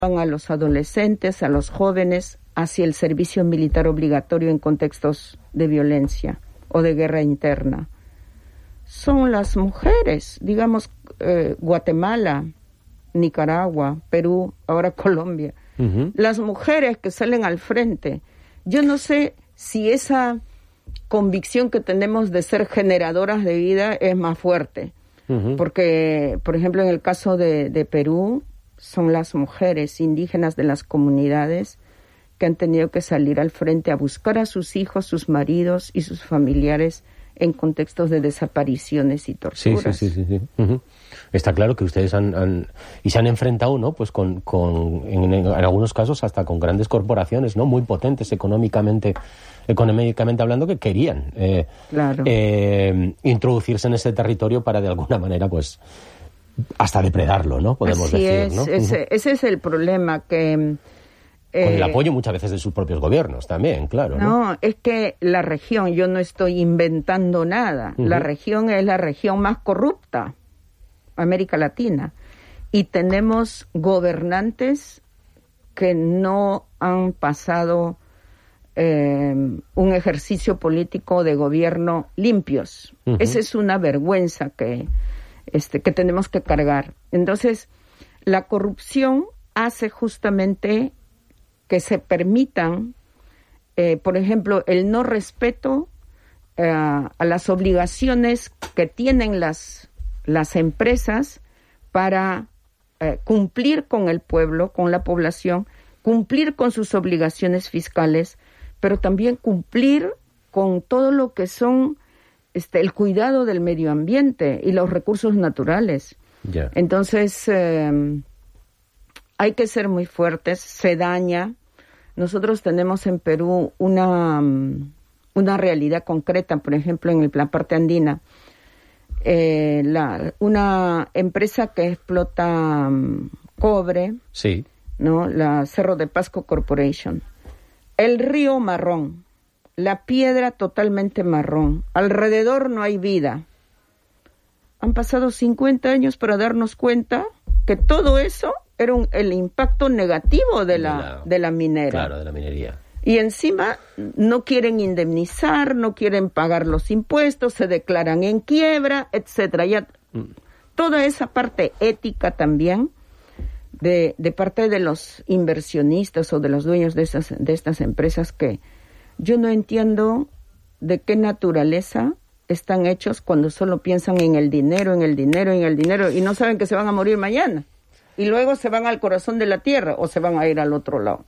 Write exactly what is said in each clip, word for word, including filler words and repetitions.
a los adolescentes, a los jóvenes, hacia el servicio militar obligatorio en contextos de violencia o de guerra interna. Son las mujeres, digamos, eh, Guatemala, Nicaragua, Perú, ahora Colombia. Uh-huh. Las mujeres que salen al frente. Yo no sé si esa convicción que tenemos de ser generadoras de vida es más fuerte. Uh-huh. Porque, por ejemplo, en el caso de, de Perú, son las mujeres indígenas de las comunidades que han tenido que salir al frente a buscar a sus hijos, sus maridos y sus familiares en contextos de desapariciones y torturas. Sí, sí, sí, sí, sí. Uh-huh. Está claro que ustedes han, han y se han enfrentado, ¿no? Pues con, con en, en algunos casos hasta con grandes corporaciones, ¿no? Muy potentes económicamente, económicamente hablando, que querían eh, claro. eh, introducirse en ese territorio para de alguna manera, pues, hasta depredarlo, ¿no? Podemos Así decir, es, ¿no? Ese, Uh-huh. ese es el problema que... Eh, con el apoyo muchas veces de sus propios gobiernos también, claro. No, no es que la región, yo no estoy inventando nada, uh-huh. La región es la región más corrupta, América Latina, y tenemos gobernantes que no han pasado eh, un ejercicio político de gobierno limpios. Uh-huh. Esa es una vergüenza que, este, que tenemos que cargar. Entonces, la corrupción hace justamente que se permitan, eh, por ejemplo, el no respeto eh, a las obligaciones que tienen las, las empresas para eh, cumplir con el pueblo, con la población, cumplir con sus obligaciones fiscales, pero también cumplir con todo lo que son este, el cuidado del medio ambiente y los recursos naturales. Yeah. Entonces, eh, hay que ser muy fuertes, se daña. Nosotros tenemos en Perú una, una realidad concreta, por ejemplo, en la parte andina. Eh, la, una empresa que explota um, cobre, sí. ¿no? La Cerro de Pasco Corporation. El río marrón, la piedra totalmente marrón, alrededor no hay vida. Han pasado cincuenta años para darnos cuenta que todo eso era un, el impacto negativo de la, de la, de la minera. Claro, de la minería. Y encima no quieren indemnizar, no quieren pagar los impuestos, se declaran en quiebra, etcétera. Ya mm. toda esa parte ética también de, de parte de los inversionistas o de los dueños de esas, de estas empresas que yo no entiendo de qué naturaleza están hechos cuando solo piensan en el dinero, en el dinero, en el dinero y no saben que se van a morir mañana. Y luego se van al corazón de la tierra o se van a ir al otro lado.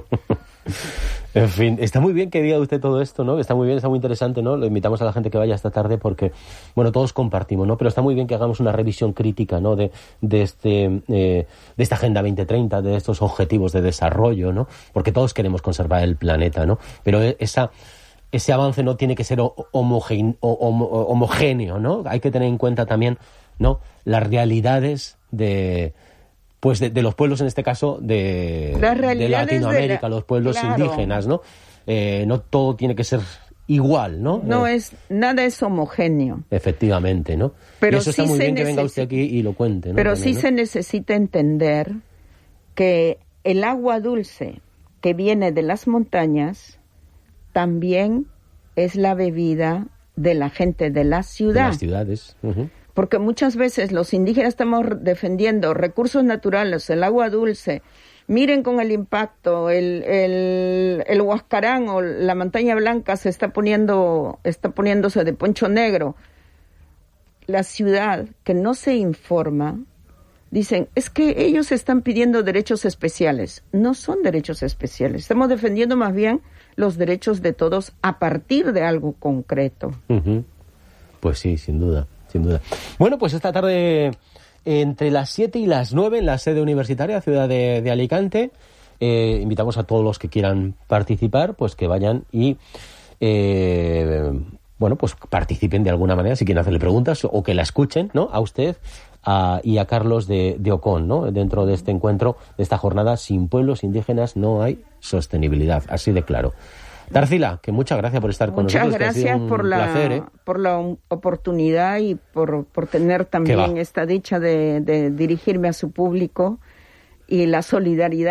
En fin, está muy bien que diga usted todo esto, ¿no? Está muy bien, está muy interesante, ¿no? Lo invitamos a la gente que vaya esta tarde porque, bueno, todos compartimos, ¿no? Pero está muy bien que hagamos una revisión crítica, ¿no? De, de, este, eh, de esta Agenda veinte treinta, de estos objetivos de desarrollo, ¿no? Porque todos queremos conservar el planeta, ¿no? Pero esa... ese avance no tiene que ser homogéneo, homogéneo, ¿no? Hay que tener en cuenta también, ¿no? Las realidades de, pues de, de los pueblos, en este caso, de, de Latinoamérica, de la, los pueblos claro. indígenas, ¿no? Eh, no todo tiene que ser igual, ¿no? No eh, es, nada es homogéneo. Efectivamente, ¿no? Pero y eso sí está muy bien que necesita, venga usted aquí y lo cuente, ¿no? Pero También, sí ¿no? se necesita entender que el agua dulce que viene de las montañas también es la bebida de la gente de la ciudad. De las ciudades. Uh-huh. Porque muchas veces los indígenas estamos defendiendo recursos naturales, el agua dulce. Miren con el impacto, el, el, el Huascarán o la Montaña Blanca se está poniendo, está poniéndose de poncho negro. La ciudad que no se informa, dicen, es que ellos están pidiendo derechos especiales. No son derechos especiales. Estamos defendiendo más bien los derechos de todos a partir de algo concreto. Uh-huh. Pues sí, sin duda, sin duda. Bueno, pues esta tarde, entre las siete y las nueve, en la sede universitaria, ciudad de, de Alicante, eh, invitamos a todos los que quieran participar, pues que vayan y... Eh, bueno, pues participen de alguna manera, si quieren hacerle preguntas o que la escuchen, ¿no? A usted a, y a Carlos de, de Ocón, ¿no? Dentro de este encuentro, de esta jornada, sin pueblos indígenas no hay sostenibilidad, así de claro. Tarsila, que muchas gracias por estar con muchas nosotros. Muchas gracias por la, placer, ¿eh? por la oportunidad y por, por tener también esta dicha de, de dirigirme a su público. y la solidaridad